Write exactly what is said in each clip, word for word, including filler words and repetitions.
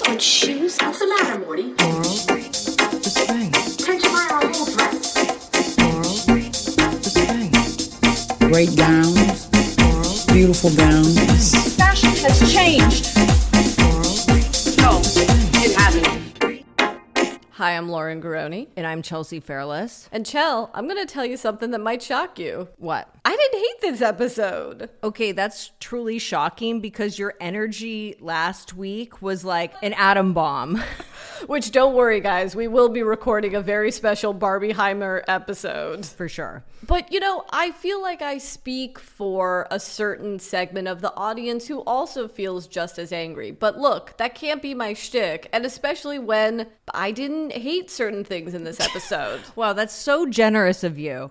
Switch shoes? What's the matter, Morty? Laurel, the spring. Can't you buy our whole dress? Laurel, the spring. Great gowns, Laurel, beautiful gowns. Fashion has changed. Laurel, No, it hasn't. Hi, I'm Lauren Garoni. And I'm Chelsea Fairless. And Chell, I'm going to tell you something that might shock you. What? I didn't hate this episode. Okay, that's truly shocking because your energy last week was like an atom bomb. Which, don't worry, guys, we will be recording a very special Barbieheimer episode. For sure. But, you know, I feel like I speak for a certain segment of the audience who also feels just as angry. But look, that can't be my shtick, and especially when I didn't hate certain things in this episode. Wow, that's so generous of you.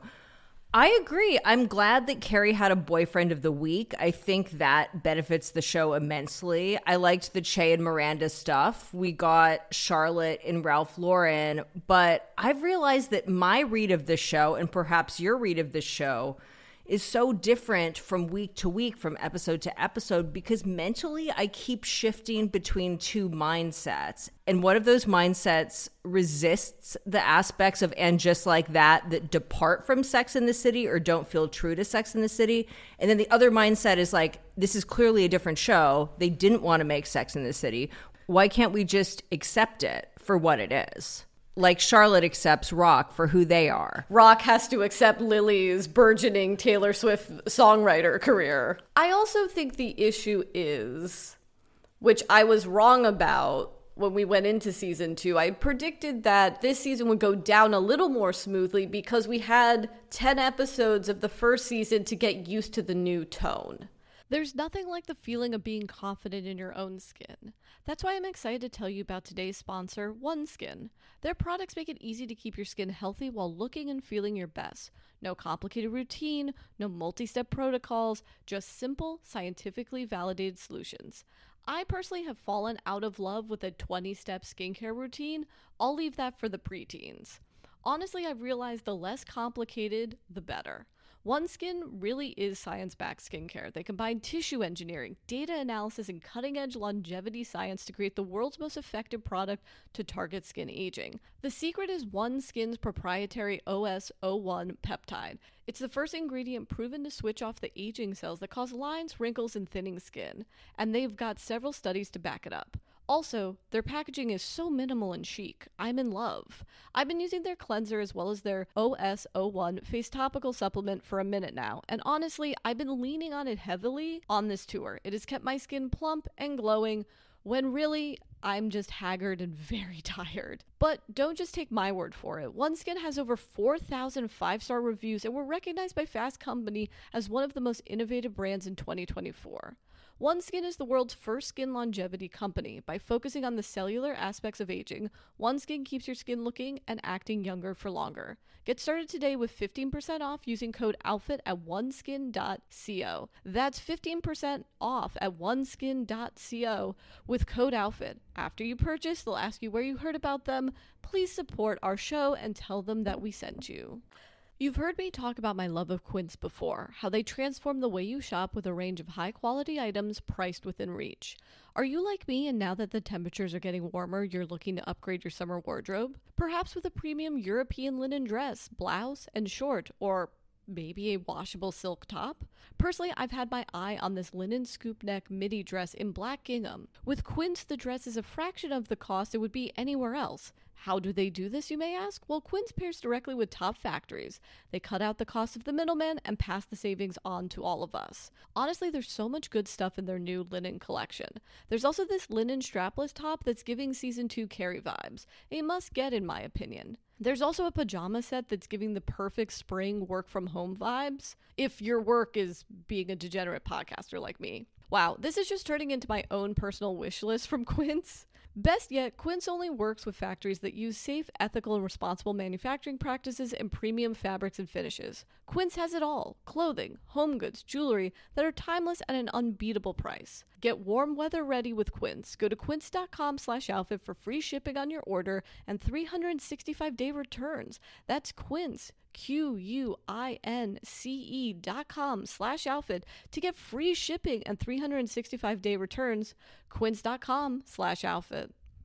I agree. I'm glad that Carrie had a boyfriend of the week. I think that benefits the show immensely. I liked the Che and Miranda stuff. We got Charlotte and Ralph Lauren, but I've realized that my read of the show, and perhaps your read of the show, is so different from week to week, from episode to episode, because mentally I keep shifting between two mindsets. And one of those mindsets resists the aspects of And Just Like That that depart from Sex and the City or don't feel true to Sex and the City. And then the other mindset is like, this is clearly a different show. They didn't want to make Sex and the City. Why can't we just accept it for what it is? Like Charlotte accepts Rock for who they are. Rock has to accept Lily's burgeoning Taylor Swift songwriter career. I also think the issue is, which I was wrong about when we went into season two, I predicted that this season would go down a little more smoothly because we had ten episodes of the first season to get used to the new tone. There's nothing like the feeling of being confident in your own skin. That's why I'm excited to tell you about today's sponsor, OneSkin. Their products make it easy to keep your skin healthy while looking and feeling your best. No complicated routine, no multi-step protocols, just simple, scientifically validated solutions. I personally have fallen out of love with a twenty-step skincare routine. I'll leave that for the preteens. Honestly, I've realized the less complicated, the better. OneSkin really is science-backed skincare. They combine tissue engineering, data analysis, and cutting-edge longevity science to create the world's most effective product to target skin aging. The secret is OneSkin's proprietary O S zero one peptide. It's the first ingredient proven to switch off the aging cells that cause lines, wrinkles, and thinning skin. And they've got several studies to back it up. Also, their packaging is so minimal and chic. I'm in love. I've been using their cleanser as well as their O S zero one face topical supplement for a minute now, and honestly, I've been leaning on it heavily on this tour. It has kept my skin plump and glowing when really I'm just haggard and very tired. But don't just take my word for it. OneSkin has over four thousand five-star reviews and were recognized by Fast Company as one of the most innovative brands in twenty twenty-four. OneSkin is the world's first skin longevity company. By focusing on the cellular aspects of aging, OneSkin keeps your skin looking and acting younger for longer. Get started today with fifteen percent off using code OUTFIT at oneskin dot co. That's fifteen percent off at oneskin dot co with code OUTFIT. After you purchase, they'll ask you where you heard about them. Please support our show and tell them that we sent you. You've heard me talk about my love of Quince before, how they transform the way you shop with a range of high-quality items priced within reach. Are you like me and now that the temperatures are getting warmer, you're looking to upgrade your summer wardrobe? Perhaps with a premium European linen dress, blouse, and short, or maybe a washable silk top? Personally, I've had my eye on this linen scoop neck midi dress in black gingham. With Quince, the dress is a fraction of the cost it would be anywhere else. How do they do this, you may ask? Well, Quince pairs directly with top factories. They cut out the cost of the middleman and pass the savings on to all of us. Honestly, there's so much good stuff in their new linen collection. There's also this linen strapless top that's giving season two Carrie vibes. A must get in my opinion. There's also a pajama set that's giving the perfect spring work from home vibes, if your work is being a degenerate podcaster like me. Wow, this is just turning into my own personal wish list from Quince. Best yet, Quince only works with factories that use safe, ethical, and responsible manufacturing practices and premium fabrics and finishes. Quince has it all: clothing, home goods, jewelry that are timeless at an unbeatable price. Get warm weather ready with Quince. Go to quince dot com slash outfit for free shipping on your order and three hundred sixty-five day returns. That's Quince, Q U I N C E dot com slash outfit to get free shipping and three hundred sixty-five day returns. Quince dot com slash outfit.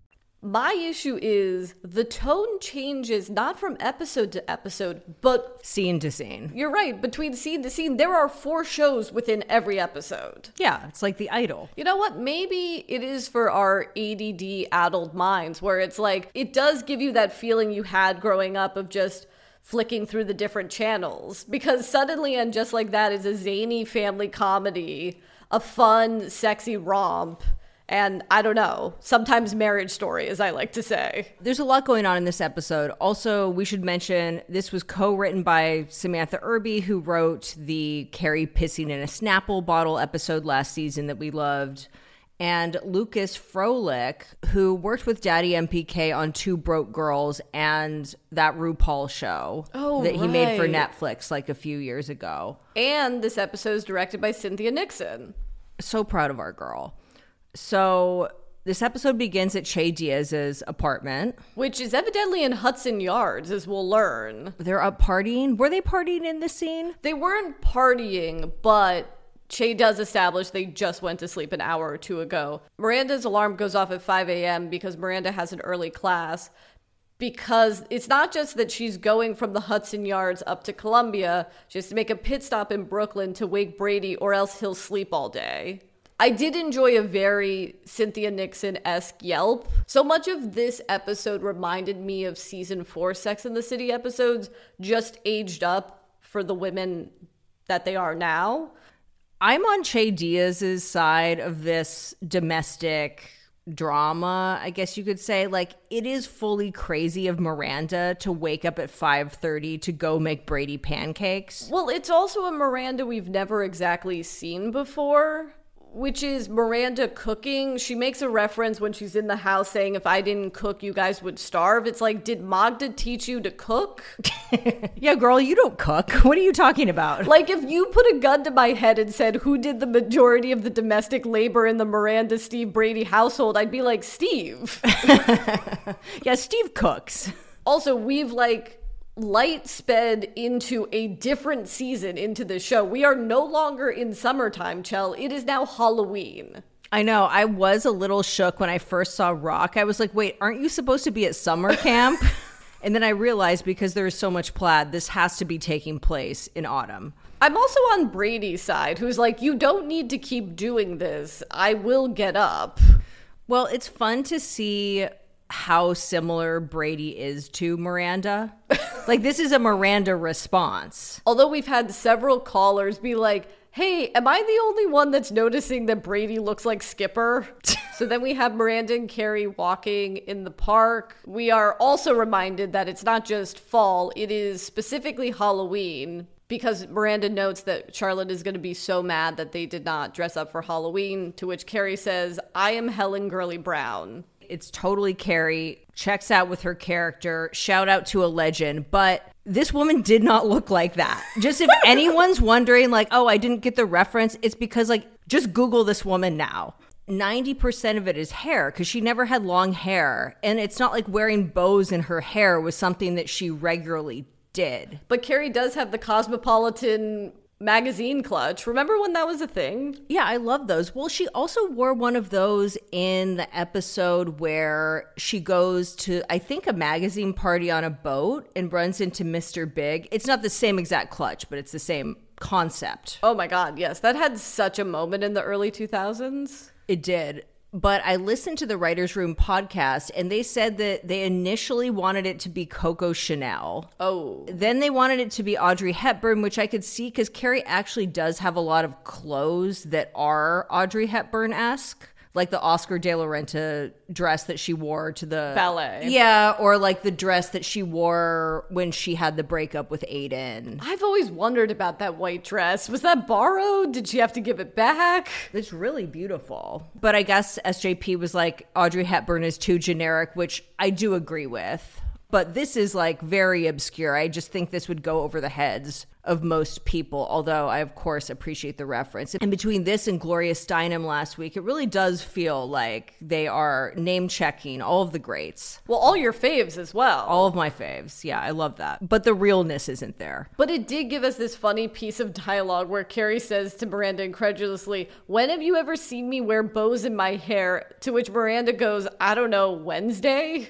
My issue is the tone changes not from episode to episode, but Scene to scene. you're right, between scene to scene, there are four shows within every episode. Yeah, it's like The Idol. You know what? Maybe it is for our A D D addled minds where it's like, it does give you that feeling you had growing up of just flicking through the different channels. Because Suddenly and Just Like That is a zany family comedy, a fun, sexy romp. And I don't know, sometimes Marriage Story, as I like to say. There's a lot going on in this episode. Also, we should mention this was co-written by Samantha Irby, who wrote the Carrie pissing in a Snapple bottle episode last season that we loved, and Lucas Froelich, who worked with Daddy M P K on Two Broke Girls and that RuPaul show Oh, that he made for right. Netflix like a few years ago. And this episode is directed by Cynthia Nixon. So proud of our girl. So this episode begins at Che Diaz's apartment. Which is evidently in Hudson Yards, as we'll learn. They're up partying. Were they partying in this scene? They weren't partying, but Che does establish they just went to sleep an hour or two ago. Miranda's alarm goes off at five a.m. because Miranda has an early class. Because it's not just that she's going from the Hudson Yards up to Columbia. She has to make a pit stop in Brooklyn to wake Brady, or else he'll sleep all day. I did enjoy a very Cynthia Nixon-esque yelp. So much of this episode reminded me of season four Sex and the City episodes, just aged up for the women that they are now. I'm on Che Diaz's side of this domestic drama, I guess you could say. Like, it is fully crazy of Miranda to wake up at five thirty to go make Brady pancakes. Well, it's also a Miranda we've never exactly seen before, which is Miranda cooking. She makes a reference when she's in the house saying, if I didn't cook, you guys would starve. It's like, did Magda teach you to cook? Yeah, girl, you don't cook. What are you talking about? Like, if you put a gun to my head and said, who did the majority of the domestic labor in the Miranda Steve Brady household, I'd be like, Steve. Yeah, Steve cooks. Also, we've like light sped into a different season into the show. We are no longer in summertime, Chell. It is now Halloween. I know. I was a little shook when I first saw Rock. I was like, wait, aren't you supposed to be at summer camp? And then I realized, because there is so much plaid, this has to be taking place in autumn. I'm also on Brady's side, who's like, you don't need to keep doing this. I will get up. Well, it's fun to see how similar Brady is to Miranda. Like, this is a Miranda response. Although we've had several callers be like, hey, am I the only one that's noticing that Brady looks like Skipper? So then we have Miranda and Carrie walking in the park. We are also reminded that it's not just fall, it is specifically Halloween, because Miranda notes that Charlotte is going to be so mad that they did not dress up for Halloween, to which Carrie says, I am Helen Gurley Brown. It's totally Carrie, checks out with her character, shout out to a legend, but this woman did not look like that. Just if anyone's wondering, like, oh, I didn't get the reference, it's because, like, just Google this woman now. ninety percent of it is hair, because she never had long hair, and it's not like wearing bows in her hair was something that she regularly did. But Carrie does have the Cosmopolitan magazine clutch. Remember when that was a thing? Yeah, I love those. Well, she also wore one of those in the episode where she goes to, I think, a magazine party on a boat and runs into Mister Big. It's not the same exact clutch, but it's the same concept. Oh my God, yes. That had such a moment in the early two thousands. It did. But I listened to the Writers' Room podcast, and they said that they initially wanted it to be Coco Chanel. Oh. Then they wanted it to be Audrey Hepburn, which I could see because Carrie actually does have a lot of clothes that are Audrey Hepburn-esque. Like the Oscar de la Renta dress that she wore to the ballet. Yeah, or like the dress that she wore when she had the breakup with Aiden. I've always wondered about that white dress. Was that borrowed? Did she have to give it back? It's really beautiful. But I guess S J P was like, Audrey Hepburn is too generic, which I do agree with. But this is like very obscure. I just think this would go over the heads of most people, although I, of course, appreciate the reference. And between this and Gloria Steinem last week, it really does feel like they are name-checking all of the greats. Well, all your faves as well. All of my faves. Yeah, I love that. But the realness isn't there. But it did give us this funny piece of dialogue where Carrie says to Miranda incredulously, when have you ever seen me wear bows in my hair? To which Miranda goes, I don't know, Wednesday?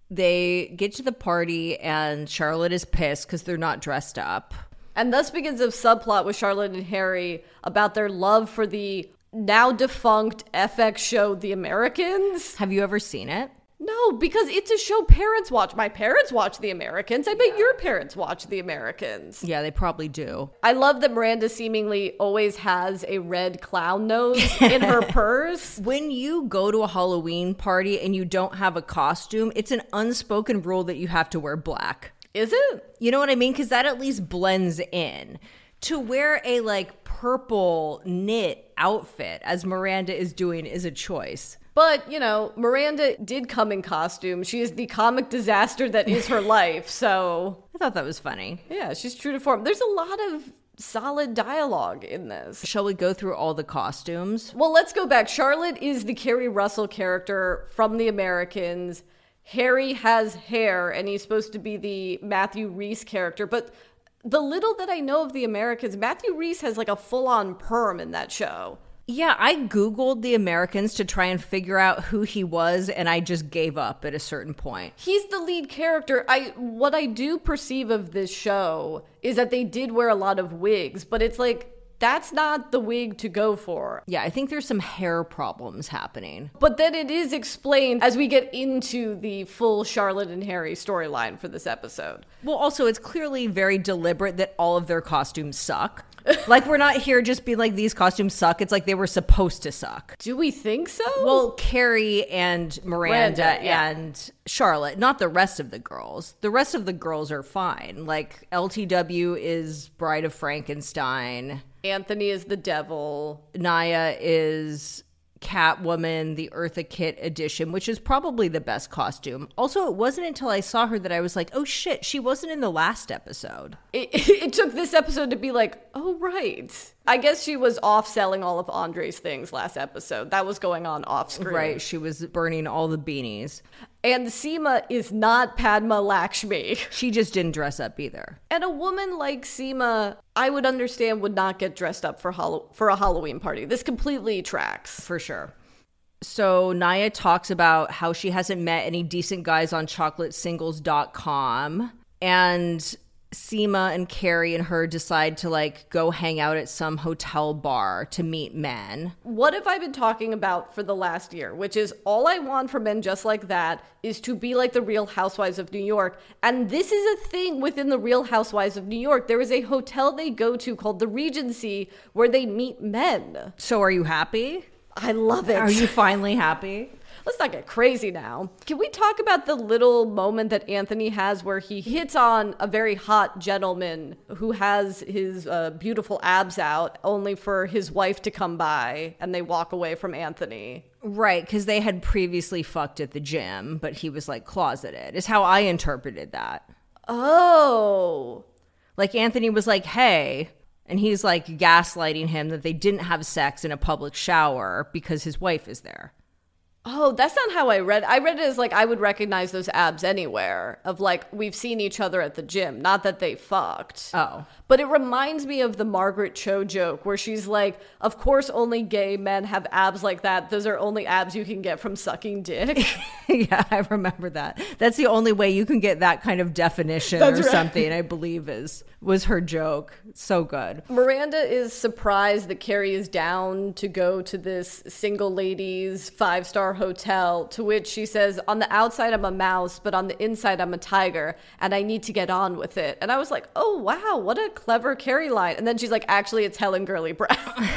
They get to the party and Charlotte is pissed because they're not dressed up. And thus begins a subplot with Charlotte and Harry about their love for the now defunct F X show The Americans. Have you ever seen it? No, because it's a show parents watch. My parents watch The Americans. I bet your parents watch The Americans. Yeah, they probably do. I love that Miranda seemingly always has a red clown nose in her purse. When you go to a Halloween party and you don't have a costume, it's an unspoken rule that you have to wear black. Is it? You know what I mean? Because that at least blends in. To wear a like purple knit outfit, as Miranda is doing, is a choice. But, you know, Miranda did come in costume. She is the comic disaster that is her life, so... I thought that was funny. Yeah, she's true to form. There's a lot of solid dialogue in this. Shall we go through all the costumes? Well, let's go back. Charlotte is the Kerry Russell character from The Americans. Harry has hair, and he's supposed to be the Matthew Rhys character. But the little that I know of The Americans, Matthew Rhys has like a full-on perm in that show. Yeah, I Googled The Americans to try and figure out who he was, and I just gave up at a certain point. He's the lead character. I what I do perceive of this show is that they did wear a lot of wigs, but it's like, that's not the wig to go for. Yeah, I think there's some hair problems happening. But then it is explained as we get into the full Charlotte and Harry storyline for this episode. Well, also, it's clearly very deliberate that all of their costumes suck. Like, we're not here just being like, these costumes suck. It's like they were supposed to suck. Do we think so? Well, Carrie and Miranda, Miranda, yeah. and Charlotte, not the rest of the girls. The rest of the girls are fine. Like, L T W is Bride of Frankenstein. Anthony is the devil. Naya is Catwoman, the Eartha Kitt edition, which is probably the best costume. Also, it wasn't until I saw her that I was like, oh shit, she wasn't in the last episode. It, it took this episode to be like, oh, right. I guess she was off selling all of Andre's things last episode. That was going on off screen. Right, she was burning all the beanies. And Seema is not Padma Lakshmi. She just didn't dress up either. And a woman like Seema, I would understand, would not get dressed up for Hall- for a Halloween party. This completely tracks. For sure. So Naya talks about how she hasn't met any decent guys on chocolate singles dot com. And Seema and Carrie and her decide to like go hang out at some hotel bar to meet men. What have I been talking about for the last year? Which is, all I want for men just like that is to be like the Real Housewives of New York. And this is a thing within the Real Housewives of New York. There is a hotel they go to called the Regency where they meet men. So are you happy? I love it. Are you finally happy? Let's not get crazy now. Can we talk about the little moment that Anthony has where he hits on a very hot gentleman who has his uh, beautiful abs out only for his wife to come by, and they walk away from Anthony? Right, because they had previously fucked at the gym, but he was like closeted, is how I interpreted that. Oh. Like Anthony was like, hey, and he's like gaslighting him that they didn't have sex in a public shower because his wife is there. Oh, that's not how I read it. I read it as like I would recognize those abs anywhere, of like we've seen each other at the gym, not that they fucked. Oh. But it reminds me of the Margaret Cho joke where she's like, of course only gay men have abs like that. Those are only abs you can get from sucking dick. Yeah, I remember that. That's the only way you can get that kind of definition That's or right. something, I believe is was her joke. So good. Miranda is surprised that Carrie is down to go to this single ladies five-star hotel, to which she says, on the outside I'm a mouse, but on the inside I'm a tiger, and I need to get on with it. And I was like, oh wow, what a clever Carrie line. And then she's like, actually it's Helen Gurley Brown.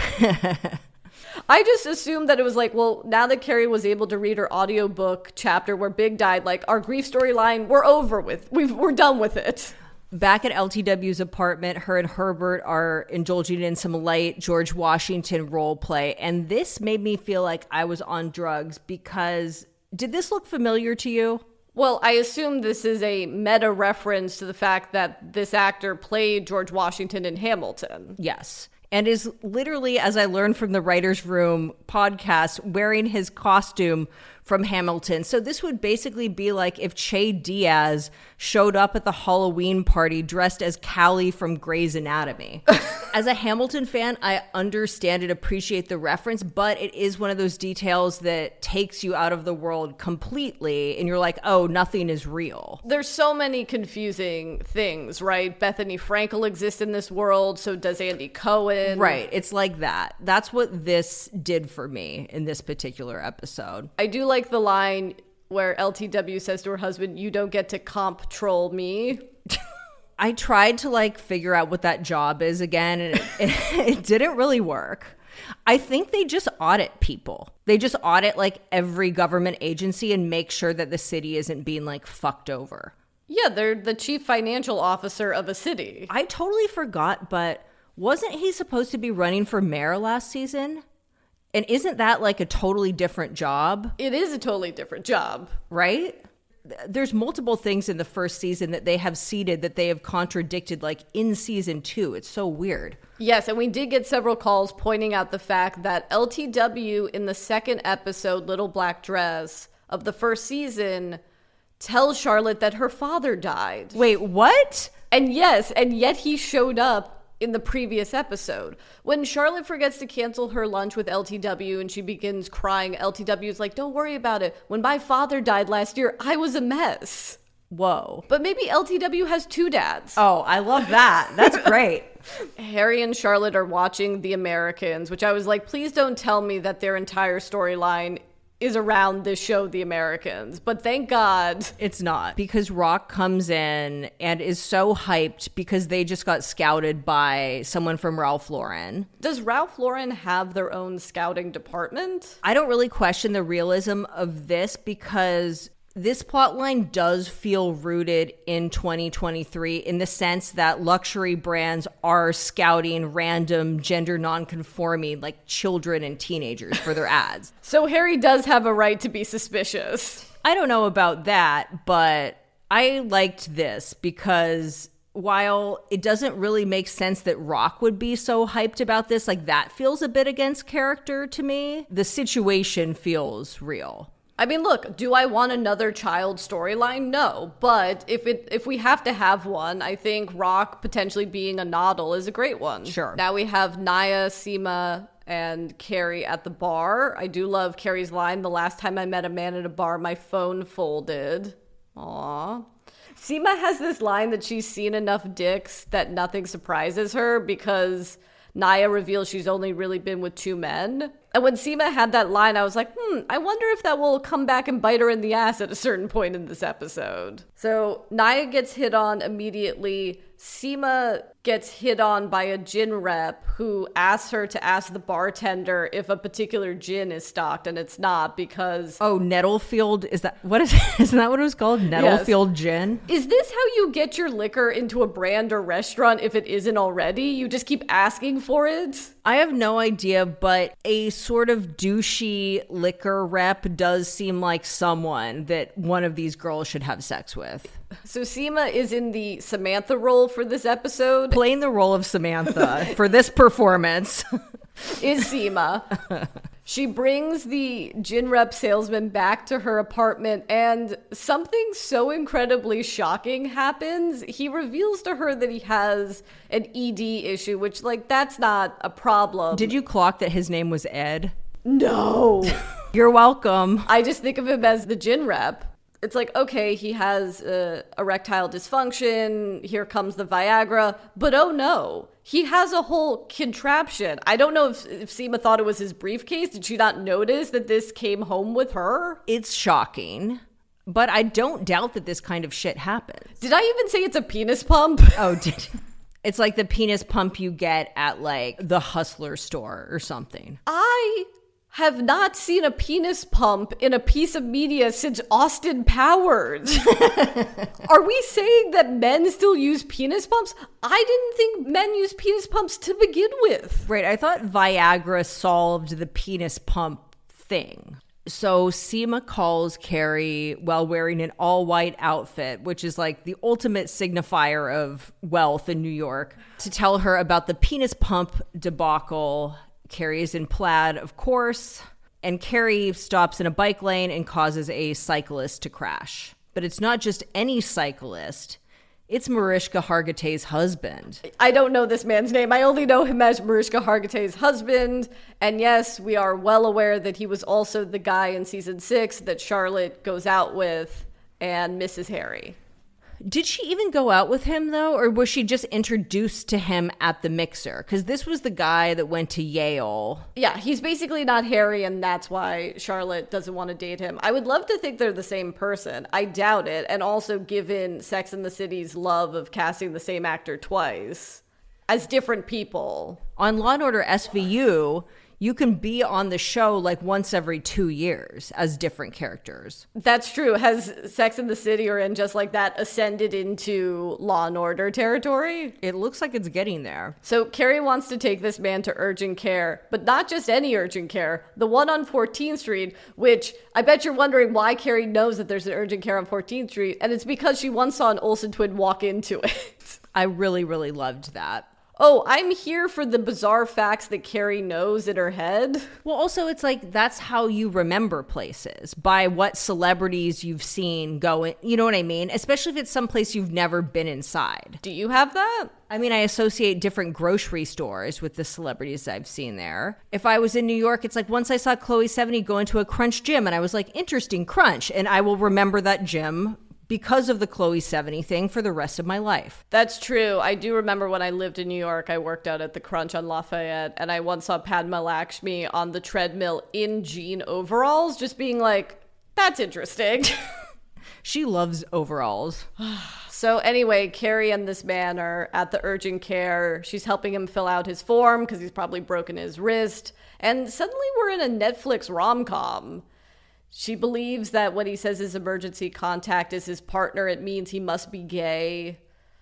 I just assumed that it was like, well, now that Carrie was able to read her audiobook chapter where Big died, like our grief storyline, we're over with. We've, we're done with it. Back at L T W's apartment, her and Herbert are indulging in some light George Washington role play. And this made me feel like I was on drugs because did this look familiar to you? Well, I assume this is a meta reference to the fact that this actor played George Washington in Hamilton. Yes. And is literally, as I learned from the Writer's Room podcast, wearing his costume from Hamilton. So this would basically be like if Che Diaz showed up at the Halloween party dressed as Callie from Grey's Anatomy. As a Hamilton fan, I understand and appreciate the reference, but it is one of those details that takes you out of the world completely, and you're like, oh, nothing is real. There's so many confusing things, right? Bethany Frankel exists in this world, so does Andy Cohen. Right, it's like that. That's what this did for me in this particular episode. I do like the line where L T W says to her husband, "You don't get to comp troll me." I tried to like figure out what that job is again, and it, it, it didn't really work. I think they just audit people. They just audit like every government agency and make sure that the city isn't being like fucked over. Yeah, they're the chief financial officer of a city. I totally forgot, but wasn't he supposed to be running for mayor last season? And isn't that like a totally different job? It is a totally different job. Right? There's multiple things in the first season that they have seeded that they have contradicted like in season two. It's so weird. Yes, and we did get several calls pointing out the fact that L T W in the second episode, Little Black Dress, of the first season, tells Charlotte that her father died. Wait, what? And yes, and yet he showed up in the previous episode. When Charlotte forgets to cancel her lunch with L T W and she begins crying, L T W is like, don't worry about it. When my father died last year, I was a mess. Whoa. But maybe L T W has two dads. Oh, I love that. That's great. Harry and Charlotte are watching The Americans, which I was like, please don't tell me that their entire storyline is around this show, The Americans. But thank God it's not, because Rock comes in and is so hyped because they just got scouted by someone from Ralph Lauren. Does Ralph Lauren have their own scouting department? I don't really question the realism of this because this plotline does feel rooted in twenty twenty-three in the sense that luxury brands are scouting random gender non-conforming like children and teenagers for their ads. So Harry does have a right to be suspicious. I don't know about that, but I liked this because while it doesn't really make sense that Rock would be so hyped about this, like that feels a bit against character to me. The situation feels real. I mean, look, do I want another child storyline? No. But if it if we have to have one, I think Rock potentially being a Noddle is a great one. Sure. Now we have Naya, Seema, and Carrie at the bar. I do love Carrie's line, the last time I met a man at a bar, my phone folded. Aww. Seema has this line that she's seen enough dicks that nothing surprises her because Naya reveals she's only really been with two men. And when Seema had that line, I was like, hmm, I wonder if that will come back and bite her in the ass at a certain point in this episode. So Naya gets hit on immediately. Seema gets hit on by a gin rep who asks her to ask the bartender if a particular gin is stocked, and it's not because... Oh, Nettlefield, is that, what is, isn't that what it was called? Nettlefield yes. Gin? Is this how you get your liquor into a brand or restaurant if it isn't already? You just keep asking for it? I have no idea, but a sort of douchey liquor rep does seem like someone that one of these girls should have sex with. So Seema is in the Samantha role for this episode. Playing the role of Samantha for this performance is Seema. She brings the gin rep salesman back to her apartment, and something so incredibly shocking happens. He reveals to her that he has an E D issue, which, like, that's not a problem. Did you clock that his name was Ed? No. You're welcome. I just think of him as the gin rep. It's like, okay, he has uh, erectile dysfunction. Here comes the Viagra. But oh no, he has a whole contraption. I don't know if, if Seema thought it was his briefcase. Did she not notice that this came home with her? It's shocking, but I don't doubt that this kind of shit happens. Did I even say it's a penis pump? Oh, did It's like the penis pump you get at like the Hustler store or something. I... have not seen a penis pump in a piece of media since Austin Powers. Are we saying that men still use penis pumps? I didn't think men use penis pumps to begin with. Right, I thought Viagra solved the penis pump thing. So Seema calls Carrie while wearing an all-white outfit, which is like the ultimate signifier of wealth in New York, to tell her about the penis pump debacle. Carrie is in plaid, of course, and Carrie stops in a bike lane and causes a cyclist to crash. But it's not just any cyclist. It's Mariska Hargitay's husband. I don't know this man's name. I only know him as Mariska Hargitay's husband. And yes, we are well aware that he was also the guy in season six that Charlotte goes out with and misses Harry. Did she even go out with him, though? Or was she just introduced to him at the mixer? Because this was the guy that went to Yale. Yeah, he's basically not Harry, and that's why Charlotte doesn't want to date him. I would love to think they're the same person. I doubt it. And also, given Sex and the City's love of casting the same actor twice as different people. On Law and Order S V U, you can be on the show like once every two years as different characters. That's true. Has Sex and the City or And Just Like That ascended into Law and Order territory? It looks like it's getting there. So Carrie wants to take this man to urgent care, but not just any urgent care, the one on fourteenth Street, which I bet you're wondering why Carrie knows that there's an urgent care on fourteenth Street, and it's because she once saw an Olsen twin walk into it. I really, really loved that. Oh, I'm here for the bizarre facts that Carrie knows in her head. Well, also, it's like that's how you remember places, by what celebrities you've seen going. You know what I mean? Especially if it's someplace you've never been inside. Do you have that? I mean, I associate different grocery stores with the celebrities I've seen there. If I was in New York, it's like once I saw Chloe Sevigny go into a Crunch gym and I was like, interesting, Crunch. And I will remember that gym because of the Chloe Sevigny thing for the rest of my life. That's true. I do remember when I lived in New York, I worked out at the Crunch on Lafayette, and I once saw Padma Lakshmi on the treadmill in jean overalls, just being like, that's interesting. She loves overalls. So anyway, Carrie and this man are at the urgent care. She's helping him fill out his form because he's probably broken his wrist. And suddenly we're in a Netflix rom-com. She believes that when he says his emergency contact is his partner, it means he must be gay.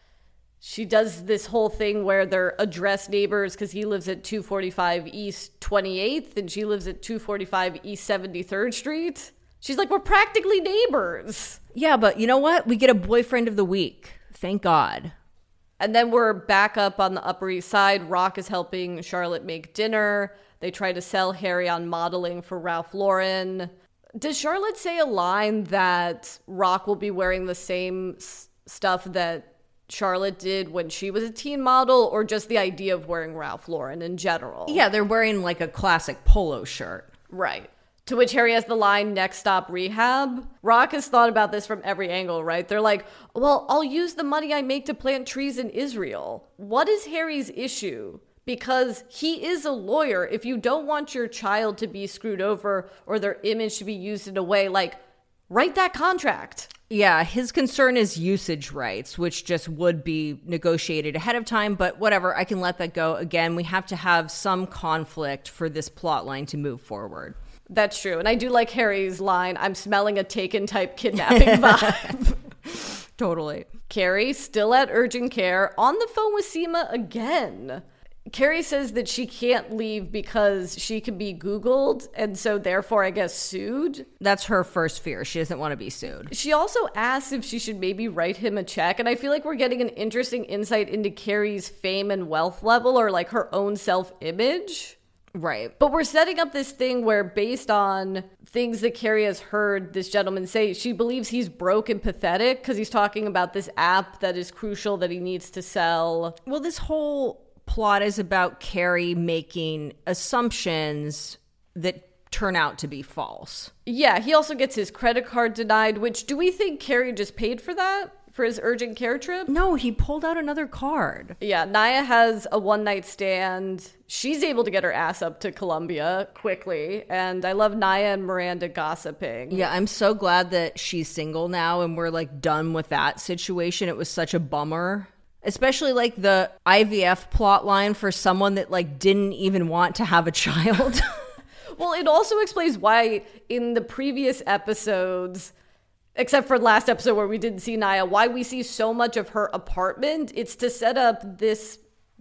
She does this whole thing where they're address neighbors because he lives at two forty-five East twenty-eighth and she lives at two forty-five East seventy-third Street. She's like, we're practically neighbors. Yeah, but you know what? We get a boyfriend of the week. Thank God. And then we're back up on the Upper East Side. Rock is helping Charlotte make dinner. They try to sell Harry on modeling for Ralph Lauren. Does Charlotte say a line that Rock will be wearing the same s- stuff that Charlotte did when she was a teen model, or just the idea of wearing Ralph Lauren in general? Yeah, they're wearing like a classic polo shirt. Right. To which Harry has the line, next stop rehab. Rock has thought about this from every angle, right? They're like, well, I'll use the money I make to plant trees in Israel. What is Harry's issue? Because he is a lawyer. If you don't want your child to be screwed over or their image to be used in a way, like, write that contract. Yeah, his concern is usage rights, which just would be negotiated ahead of time. But whatever, I can let that go. Again, we have to have some conflict for this plot line to move forward. That's true. And I do like Harry's line, I'm smelling a Taken-type kidnapping vibe. Totally. Carrie, still at urgent care, on the phone with Seema again. Carrie says that she can't leave because she can be Googled and so therefore, I guess, sued. That's her first fear. She doesn't want to be sued. She also asks if she should maybe write him a check. And I feel like we're getting an interesting insight into Carrie's fame and wealth level, or like her own self-image. Right. But we're setting up this thing where, based on things that Carrie has heard this gentleman say, she believes he's broke and pathetic because he's talking about this app that is crucial that he needs to sell. Well, this whole plot is about Carrie making assumptions that turn out to be false. Yeah, he also gets his credit card denied, which, do we think Carrie just paid for that? For his urgent care trip? No, he pulled out another card. Yeah, Naya has a one-night stand. She's able to get her ass up to Columbia quickly. And I love Naya and Miranda gossiping. Yeah, I'm so glad that she's single now and we're like done with that situation. It was such a bummer. Especially like the I V F plot line for someone that like didn't even want to have a child. Well, it also explains why in the previous episodes, except for last episode where we didn't see Naya, why we see so much of her apartment. It's to set up this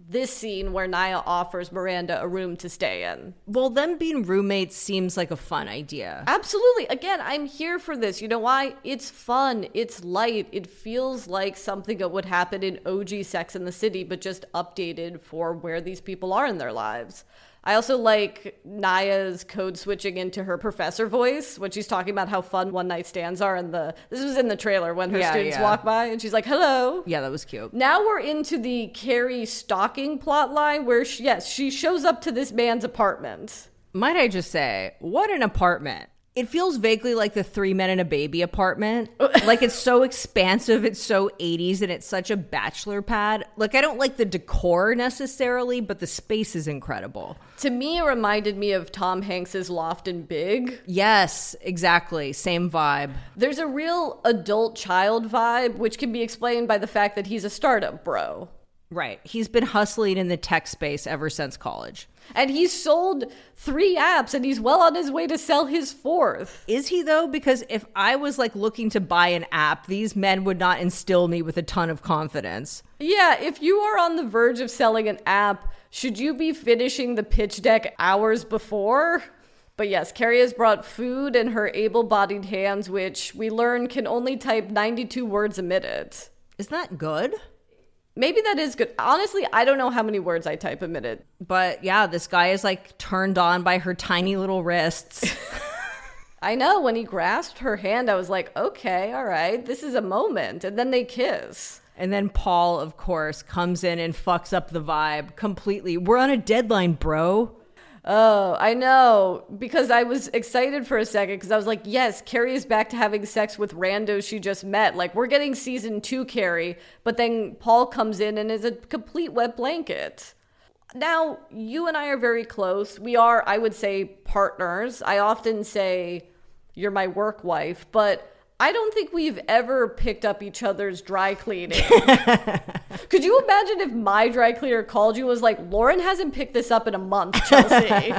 this scene where Naya offers Miranda a room to stay in. Well, them being roommates seems like a fun idea. Absolutely. Again, I'm here for this. You know why? It's fun. It's light. It feels like something that would happen in O G Sex and the City, but just updated for where these people are in their lives. I also like Naya's code switching into her professor voice when she's talking about how fun one night stands are. And the this was in the trailer when her Yeah, students yeah. walk by and she's like, hello. Yeah, that was cute. Now we're into the Carrie stalking plot line where, she, yes, she shows up to this man's apartment. Might I just say, what an apartment. It feels vaguely like the Three Men and a Baby apartment. Like, it's so expansive, it's so eighties, and it's such a bachelor pad. Like, I don't like the decor necessarily, but the space is incredible. To me, it reminded me of Tom Hanks's Loft in Big. Yes, exactly. Same vibe. There's a real adult-child vibe, which can be explained by the fact that he's a startup bro. Right. He's been hustling in the tech space ever since college. And he's sold three apps and he's well on his way to sell his fourth. Is he though? Because if I was like looking to buy an app, these men would not instill me with a ton of confidence. Yeah, if you are on the verge of selling an app, should you be finishing the pitch deck hours before? But yes, Carrie has brought food in her able-bodied hands, which we learn can only type ninety-two words a minute. Isn't that good? Maybe that is good. Honestly, I don't know how many words I type a minute. But yeah, this guy is like turned on by her tiny little wrists. I know, when he grasped her hand, I was like, okay, all right, this is a moment. And then they kiss. And then Paul, of course, comes in and fucks up the vibe completely. We're on a deadline, bro. Oh, I know. Because I was excited for a second because I was like, yes, Carrie is back to having sex with randos she just met. Like, we're getting season two Carrie. But then Paul comes in and is a complete wet blanket. Now, you and I are very close. We are, I would say, partners. I often say, you're my work wife. But I don't think we've ever picked up each other's dry cleaning. Could you imagine if my dry cleaner called you and was like, Lauren hasn't picked this up in a month, Chelsea?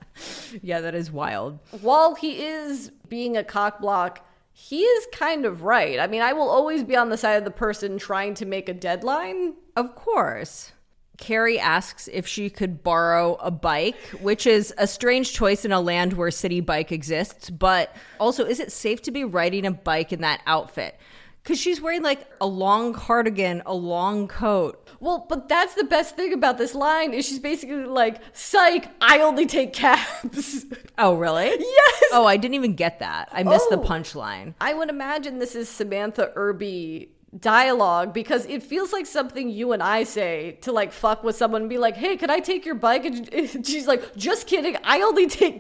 Yeah, that is wild. While he is being a cockblock, he is kind of right. I mean, I will always be on the side of the person trying to make a deadline. Of course. Carrie asks if she could borrow a bike, which is a strange choice in a land where City Bike exists. But also, is it safe to be riding a bike in that outfit? Because she's wearing like a long cardigan, a long coat. Well, but that's the best thing about this line is she's basically like, psych, I only take cabs. Oh, really? Yes. Oh, I didn't even get that. I missed Oh. the punchline. I would imagine this is Samantha Irby dialogue because it feels like something you and I say to like fuck with someone and be like, hey, can I take your bike? And she's like, just kidding, I only take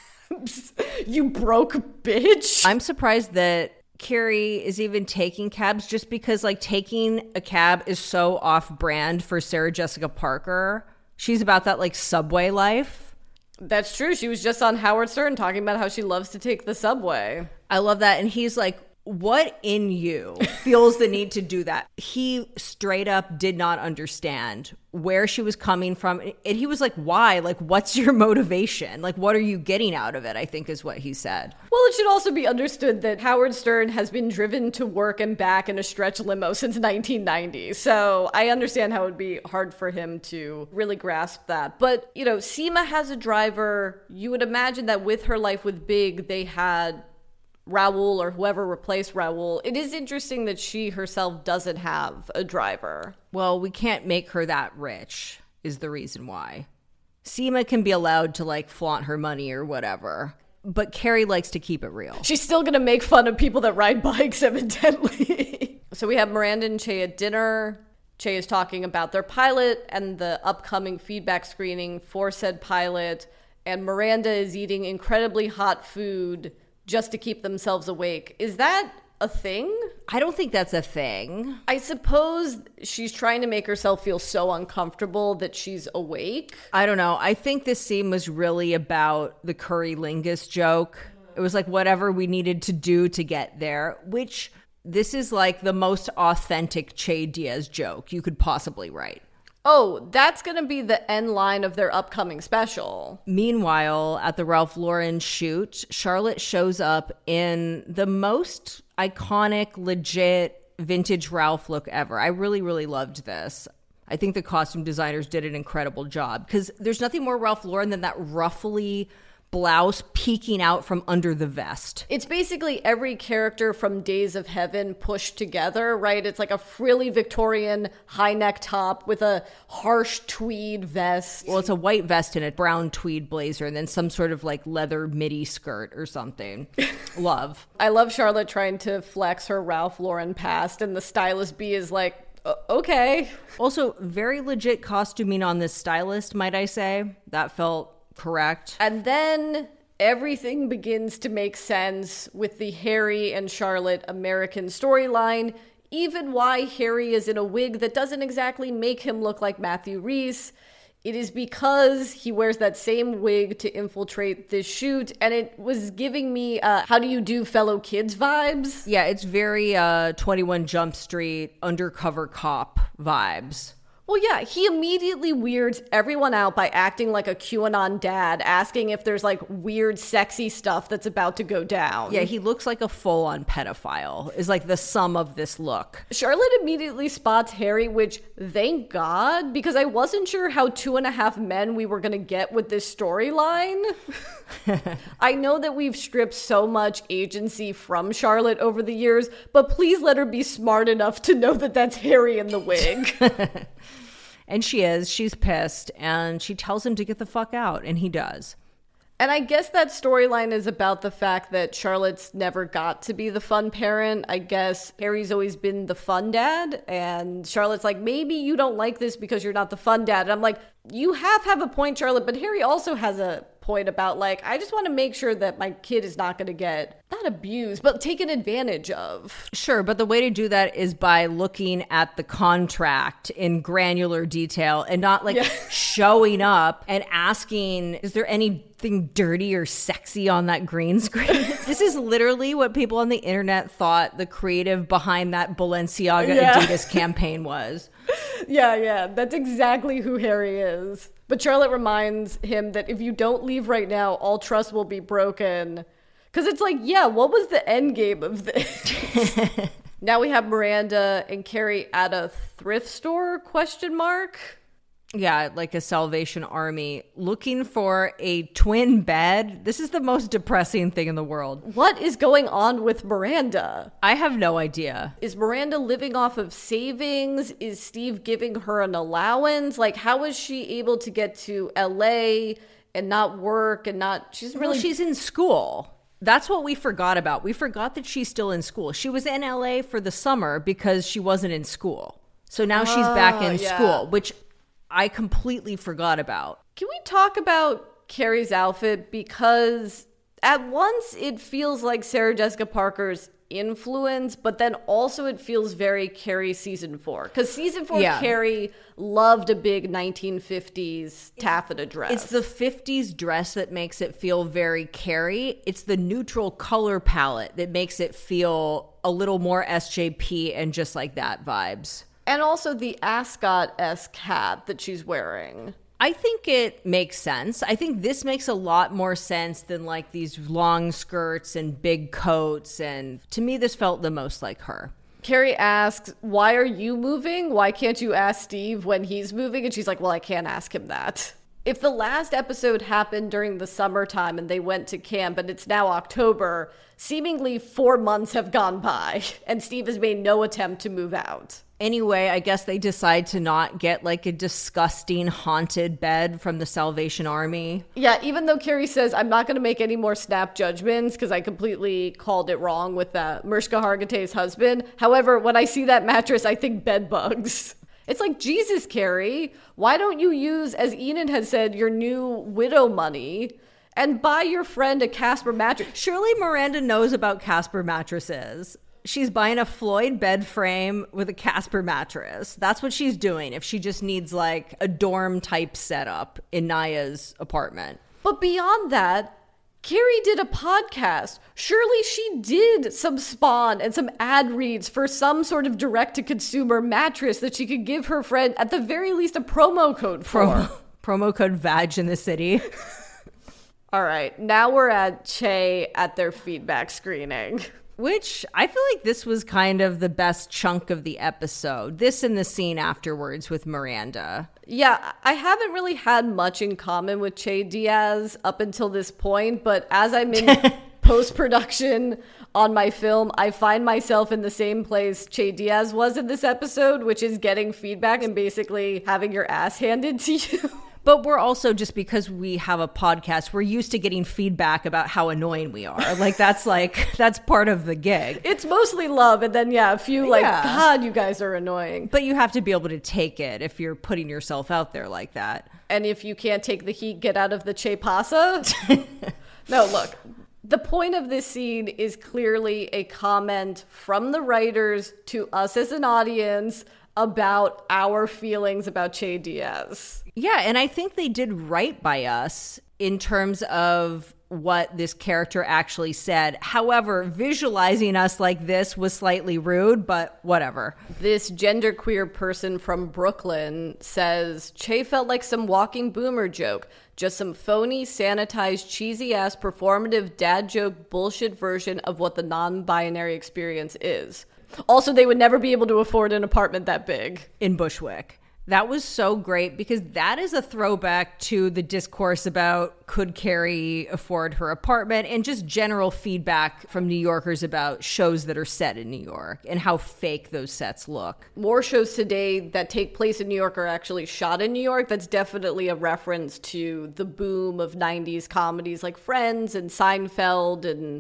cabs, you broke bitch. I'm surprised that Carrie is even taking cabs just because like taking a cab is so off brand for Sarah Jessica Parker. She's about that like subway life. That's true. She was just on Howard Stern talking about how she loves to take the subway. I love that. And he's like, what in you feels the need to do that? He straight up did not understand where she was coming from. And he was like, why? Like, what's your motivation? Like, what are you getting out of it? I think is what he said. Well, it should also be understood that Howard Stern has been driven to work and back in a stretch limo since nineteen ninety. So I understand how it would be hard for him to really grasp that. But, you know, Seema has a driver. You would imagine that with her life with Big, they had Raul or whoever replaced Raul. It is interesting that she herself doesn't have a driver. Well, we can't make her that rich is the reason why. Seema can be allowed to like flaunt her money or whatever, but Carrie likes to keep it real. She's still going to make fun of people that ride bikes, evidently. So we have Miranda and Che at dinner. Che is talking about their pilot and the upcoming feedback screening for said pilot. And Miranda is eating incredibly hot food just to keep themselves awake. Is that a thing? I don't think that's a thing. I suppose she's trying to make herself feel so uncomfortable that she's awake. I don't know. I think this scene was really about the curry lingus joke. It was like whatever we needed to do to get there, which this is like the most authentic Che Diaz joke you could possibly write. Oh, that's going to be the end line of their upcoming special. Meanwhile, at the Ralph Lauren shoot, Charlotte shows up in the most iconic, legit, vintage Ralph look ever. I really, really loved this. I think the costume designers did an incredible job because there's nothing more Ralph Lauren than that ruffly blouse peeking out from under the vest. It's basically every character from Days of Heaven pushed together, right? It's like a frilly Victorian high neck top with a harsh tweed vest. Well, it's a white vest and a brown tweed blazer and then some sort of like leather midi skirt or something. Love. I love Charlotte trying to flex her Ralph Lauren past, and the stylist bee is like, okay. Also, very legit costuming on this stylist, might I say. That felt correct. And then everything begins to make sense with the Harry and Charlotte American storyline, even why Harry is in a wig that doesn't exactly make him look like Matthew Rhys. It is because he wears that same wig to infiltrate this shoot, and it was giving me uh, how do you do fellow kids vibes. Yeah, it's very uh, twenty-one Jump Street undercover cop vibes. Well, yeah, he immediately weirds everyone out by acting like a QAnon dad, asking if there's like weird, sexy stuff that's about to go down. Yeah, he looks like a full-on pedophile, is like the sum of this look. Charlotte immediately spots Harry, which, thank God, because I wasn't sure how two and a half men we were going to get with this storyline. I know that we've stripped so much agency from Charlotte over the years, but please let her be smart enough to know that that's Harry in the wig. And she is. She's pissed. And she tells him to get the fuck out. And he does. And I guess that storyline is about the fact that Charlotte's never got to be the fun parent. I guess Harry's always been the fun dad. And Charlotte's like, maybe you don't like this because you're not the fun dad. And I'm like, you have have a point, Charlotte. But Harry also has a point about like, I just want to make sure that my kid is not going to get, not abused, but taken advantage of. Sure, but the way to do that is by looking at the contract in granular detail and not like Yeah. showing up and asking, is there anything dirty or sexy on that green screen? This is literally what people on the internet thought the creative behind that Balenciaga Yeah. Adidas campaign was. Yeah, yeah, that's exactly who Harry is. But Charlotte reminds him that if you don't leave right now, all trust will be broken. Because it's like, yeah, what was the end game of this? Now we have Miranda and Carrie at a thrift store, question mark? Yeah, like a Salvation Army looking for a twin bed. This is the most depressing thing in the world. What is going on with Miranda? I have no idea. Is Miranda living off of savings? Is Steve giving her an allowance? Like, how is she able to get to L A and not work and not, she's really. Well, she's in school. That's what we forgot about. We forgot that she's still in school. She was in L A for the summer because she wasn't in school. So now she's back in yeah. school, which I completely forgot about. Can we talk about Carrie's outfit? Because at once it feels like Sarah Jessica Parker's influence, but then also it feels very Carrie season four. Because season four Yeah. Carrie loved a big nineteen fifties taffeta dress. It's the fifties dress that makes it feel very Carrie. It's the neutral color palette that makes it feel a little more S J P and just like that vibes. And also the ascot-esque hat that she's wearing. I think it makes sense. I think this makes a lot more sense than like these long skirts and big coats. And to me, this felt the most like her. Carrie asks, why are you moving? Why can't you ask Steve when he's moving? And she's like, well, I can't ask him that. If the last episode happened during the summertime and they went to camp and it's now October, seemingly four months have gone by and Steve has made no attempt to move out. Anyway, I guess they decide to not get like a disgusting haunted bed from the Salvation Army. Yeah, even though Carrie says, I'm not going to make any more snap judgments because I completely called it wrong with uh, Mariska Hargitay's husband. However, when I see that mattress, I think bed bugs. It's like, Jesus, Carrie, why don't you use, as Enid had said, your new widow money and buy your friend a Casper mattress? Surely Miranda knows about Casper mattresses. She's buying a Floyd bed frame with a Casper mattress. That's what she's doing if she just needs like a dorm type setup in Naya's apartment. But beyond that, Carrie did a podcast. Surely she did some spawn and some ad reads for some sort of direct-to-consumer mattress that she could give her friend, at the very least, a promo code for. Promo, promo code VAG in the city. All right, now we're at Che at their feedback screening. Which I feel like this was kind of the best chunk of the episode. This and the scene afterwards with Miranda. Yeah, I haven't really had much in common with Che Diaz up until this point, but as I'm in post-production on my film, I find myself in the same place Che Diaz was in this episode, which is getting feedback and basically having your ass handed to you. But we're also, just because we have a podcast, we're used to getting feedback about how annoying we are. Like, that's like, that's part of the gig. It's mostly love, and then, yeah, a few like, Yeah. God, you guys are annoying. But you have to be able to take it if you're putting yourself out there like that. And if you can't take the heat, get out of the Che Pasa. No, look, the point of this scene is clearly a comment from the writers to us as an audience about our feelings about Che Diaz. Yeah, and I think they did right by us in terms of what this character actually said. However, visualizing us like this was slightly rude, but whatever. This genderqueer person from Brooklyn says, Che felt like some walking boomer joke. Just some phony, sanitized, cheesy-ass, performative dad joke bullshit version of what the non-binary experience is. Also, they would never be able to afford an apartment that big. In Bushwick. That was so great because that is a throwback to the discourse about could Carrie afford her apartment and just general feedback from New Yorkers about shows that are set in New York and how fake those sets look. More shows today that take place in New York are actually shot in New York. That's definitely a reference to the boom of nineties comedies like Friends and Seinfeld and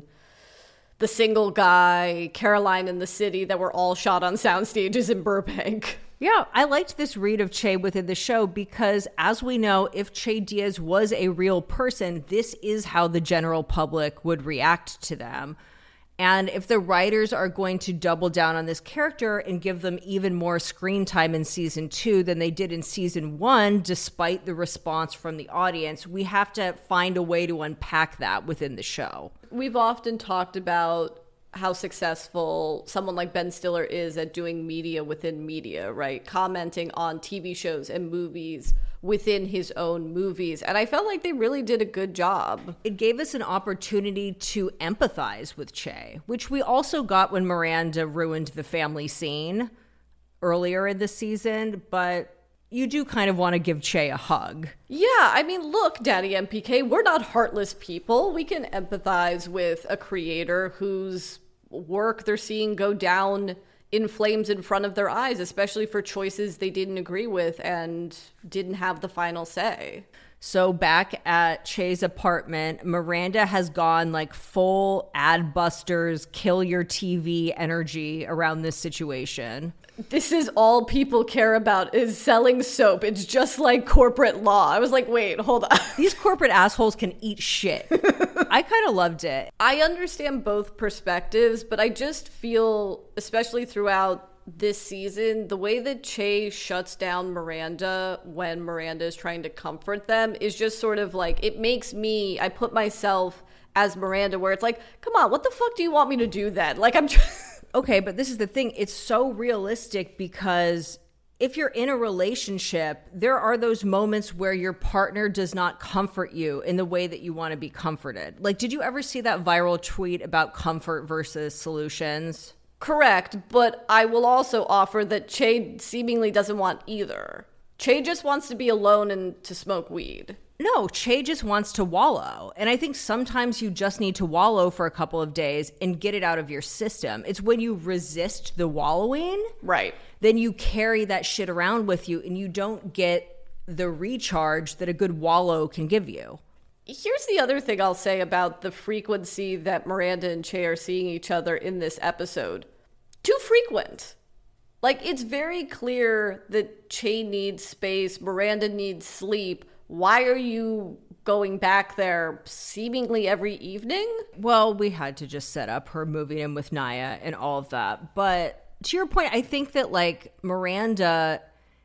The Single Guy, Caroline in the City, that were all shot on sound stages in Burbank. Yeah, I liked this read of Che within the show because, as we know, if Che Diaz was a real person, this is how the general public would react to them. And if the writers are going to double down on this character and give them even more screen time in season two than they did in season one, despite the response from the audience, we have to find a way to unpack that within the show. We've often talked about how successful someone like Ben Stiller is at doing media within media, right? Commenting on T V shows and movies within his own movies. And I felt like they really did a good job. It gave us an opportunity to empathize with Che, which we also got when Miranda ruined the family scene earlier in the season, but you do kind of want to give Che a hug. Yeah, I mean, look, Daddy M P K, we're not heartless people. We can empathize with a creator whose work they're seeing go down in flames in front of their eyes, especially for choices they didn't agree with and didn't have the final say. So back at Che's apartment, Miranda has gone like full Adbusters, kill your T V energy around this situation. This is all people care about is selling soap. It's just like corporate law. I was like, wait, hold on. These corporate assholes can eat shit. I kind of loved it. I understand both perspectives, but I just feel, especially throughout this season, the way that Che shuts down Miranda when Miranda is trying to comfort them is just sort of like, it makes me, I put myself as Miranda where it's like, come on, what the fuck do you want me to do then? Like, I'm trying. Okay, but this is the thing. It's so realistic because if you're in a relationship, there are those moments where your partner does not comfort you in the way that you want to be comforted. Like, did you ever see that viral tweet about comfort versus solutions? Correct, but I will also offer that Che seemingly doesn't want either. Che just wants to be alone and to smoke weed. No, Che just wants to wallow. And I think sometimes you just need to wallow for a couple of days and get it out of your system. It's when you resist the wallowing, right? Then you carry that shit around with you and you don't get the recharge that a good wallow can give you. Here's the other thing I'll say about the frequency that Miranda and Che are seeing each other in this episode. Too frequent. Like, it's very clear that Che needs space, Miranda needs sleep. Why are you going back there seemingly every evening? Well, we had to just set up her moving in with Naya and all of that. But to your point, I think that, like, Miranda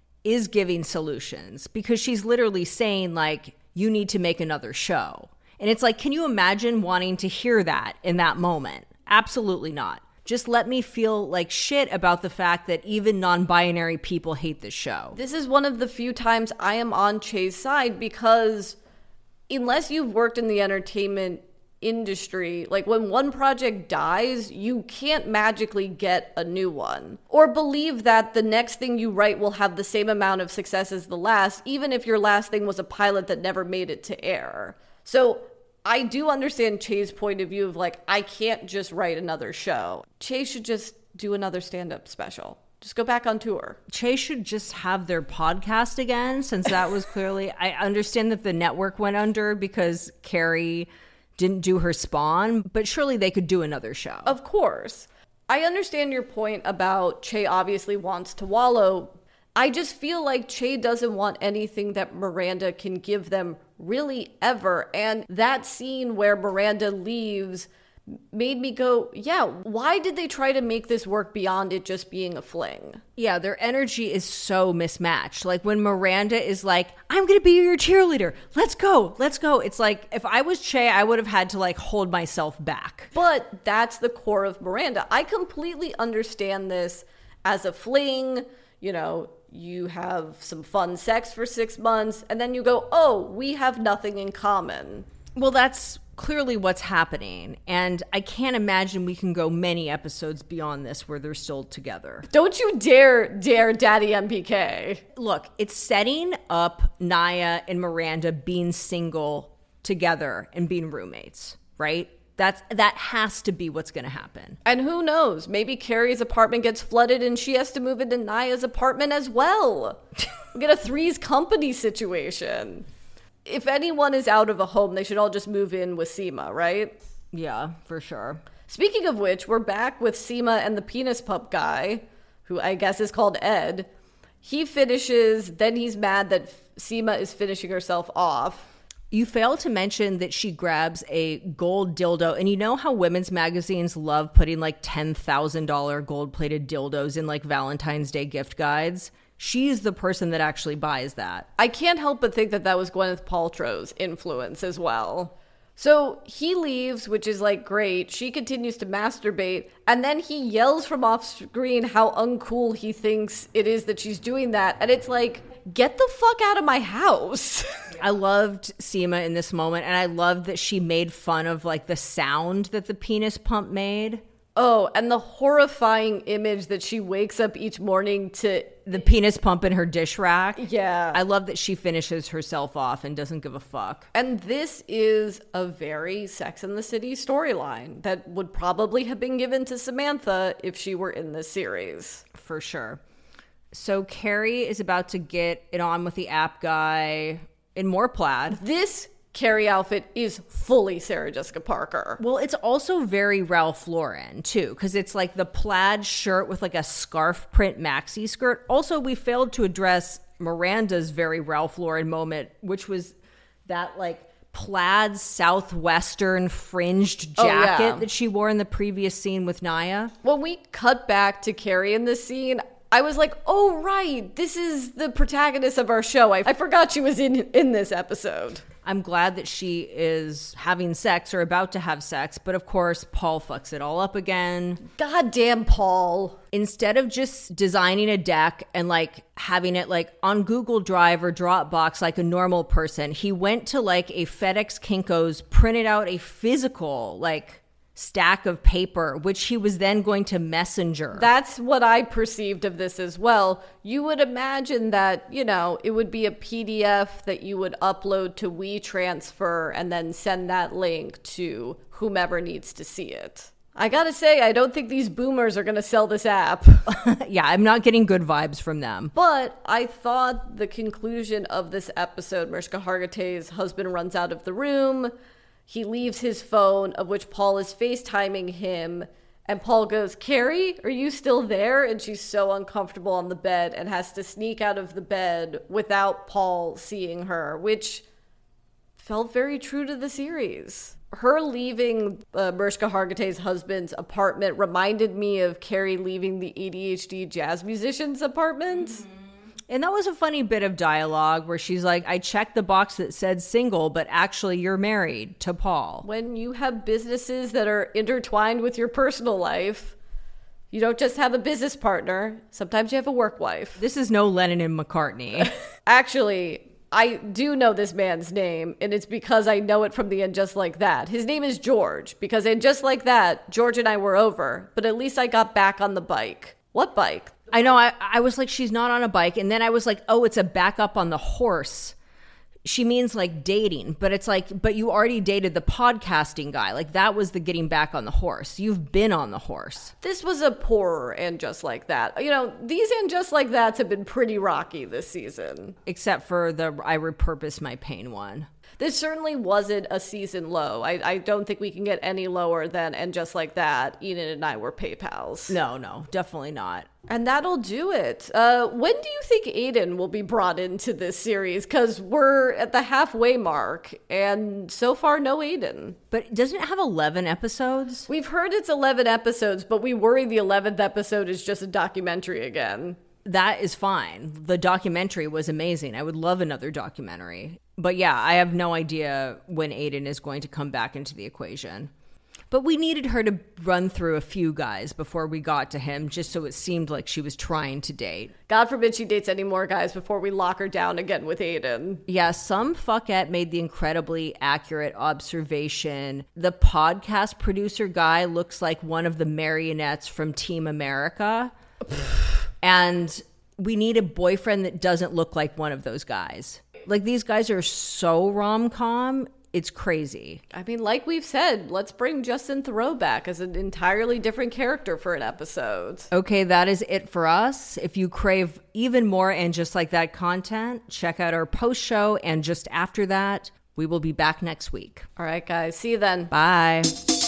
is giving solutions because she's literally saying, like, you need to make another show. And it's like, can you imagine wanting to hear that in that moment? Absolutely not. Just let me feel like shit about the fact that even non-binary people hate this show. This is one of the few times I am on Che's side because unless you've worked in the entertainment industry, like when one project dies, you can't magically get a new one. Or believe that the next thing you write will have the same amount of success as the last, even if your last thing was a pilot that never made it to air. So I do understand Che's point of view of like, I can't just write another show. Che should just do another stand-up special. Just go back on tour. Che should just have their podcast again, since that was clearly... I understand that the network went under because Carrie didn't do her Spawn, but surely they could do another show. Of course. I understand your point about Che obviously wants to wallow. I just feel like Che doesn't want anything that Miranda can give them really ever. And that scene where Miranda leaves made me go, yeah, why did they try to make this work beyond it just being a fling? Yeah, their energy is so mismatched. Like when Miranda is like, I'm going to be your cheerleader. Let's go. Let's go. It's like, if I was Che, I would have had to like hold myself back. But that's the core of Miranda. I completely understand this as a fling. You know, you have some fun sex for six months and then you go, oh, we have nothing in common. Well, that's clearly what's happening. And I can't imagine we can go many episodes beyond this where they're still together. Don't you dare, dare Daddy M P K. Look, it's setting up Naya and Miranda being single together and being roommates, right? That's, that has to be what's going to happen. And who knows? Maybe Carrie's apartment gets flooded and she has to move into Naya's apartment as well. We get a Three's Company situation. If anyone is out of a home, they should all just move in with Seema, right? Yeah, for sure. Speaking of which, we're back with Seema and the penis pup guy, who I guess is called Ed. He finishes, then he's mad that Seema is finishing herself off. You fail to mention that she grabs a gold dildo. And you know how women's magazines love putting like ten thousand dollars gold-plated dildos in like Valentine's Day gift guides? She's the person that actually buys that. I can't help but think that that was Gwyneth Paltrow's influence as well. So he leaves, which is like great. She continues to masturbate. And then he yells from off screen how uncool he thinks it is that she's doing that. And it's like, get the fuck out of my house. I loved Seema in this moment. And I loved that she made fun of like the sound that the penis pump made. Oh, and the horrifying image that she wakes up each morning to the penis pump in her dish rack. Yeah. I love that she finishes herself off and doesn't give a fuck. And this is a very Sex and the City storyline that would probably have been given to Samantha if she were in this series. For sure. So Carrie is about to get it on with the app guy in more plaid. This Carrie outfit is fully Sarah Jessica Parker. Well, it's also very Ralph Lauren, too, because it's like the plaid shirt with like a scarf print maxi skirt. Also, we failed to address Miranda's very Ralph Lauren moment, which was that like plaid southwestern fringed jacket oh, yeah. that she wore in the previous scene with Naya. When we cut back to Carrie in this scene, I was like, oh, right, this is the protagonist of our show. I, I forgot she was in in this episode. I'm glad that she is having sex or about to have sex, but of course, Paul fucks it all up again. Goddamn Paul. Instead of just designing a deck and like having it like on Google Drive or Dropbox like a normal person, he went to like a FedEx Kinko's, printed out a physical like stack of paper, which he was then going to messenger. That's what I perceived of this as well. You would imagine that, you know, it would be a P D F that you would upload to WeTransfer and then send that link to whomever needs to see it. I gotta say, I don't think these boomers are gonna sell this app. Yeah, I'm not getting good vibes from them. But I thought the conclusion of this episode, Mariska Hargitay's husband runs out of the room. He leaves his phone, of which Paul is FaceTiming him. And Paul goes, Carrie, are you still there? And she's so uncomfortable on the bed and has to sneak out of the bed without Paul seeing her, which felt very true to the series. Her leaving uh, Mariska Hargitay's husband's apartment reminded me of Carrie leaving the A D H D jazz musician's apartment. Mm-hmm. And that was a funny bit of dialogue where she's like, I checked the box that said single, but actually you're married to Paul. When you have businesses that are intertwined with your personal life, you don't just have a business partner. Sometimes you have a work wife. This is no Lennon and McCartney. Actually, I do know this man's name, and it's because I know it from the And Just Like That. His name is George, because in Just Like That, George and I were over, but at least I got back on the bike. What bike? I know, I, I was like, she's not on a bike. And then I was like, oh, it's a backup on the horse. She means like dating, but it's like, but you already dated the podcasting guy. Like that was the getting back on the horse. You've been on the horse. This was a poorer And Just Like That. You know, these And Just Like That's have been pretty rocky this season. Except for the I repurposed my pain one. This certainly wasn't a season low. I, I don't think we can get any lower than And Just Like That, Eden and I were PayPals. No, no, definitely not. And that'll do it. Uh, when do you think Aiden will be brought into this series? Because we're at the halfway mark, and so far, no Aiden. But doesn't it have eleven episodes? We've heard it's eleven episodes, but we worry the eleventh episode is just a documentary again. That is fine. The documentary was amazing. I would love another documentary. But yeah, I have no idea when Aiden is going to come back into the equation. But we needed her to run through a few guys before we got to him, just so it seemed like she was trying to date. God forbid she dates any more guys before we lock her down again with Aiden. Yeah, some fuckette made the incredibly accurate observation. The podcast producer guy looks like one of the marionettes from Team America. And we need a boyfriend that doesn't look like one of those guys. Like, these guys are so rom-com, it's crazy. I mean, like we've said, let's bring Justin Theroux back as an entirely different character for an episode. Okay, that is it for us. If you crave even more And Just Like That content, check out our post show. And just after that, we will be back next week. All right, guys. See you then. Bye.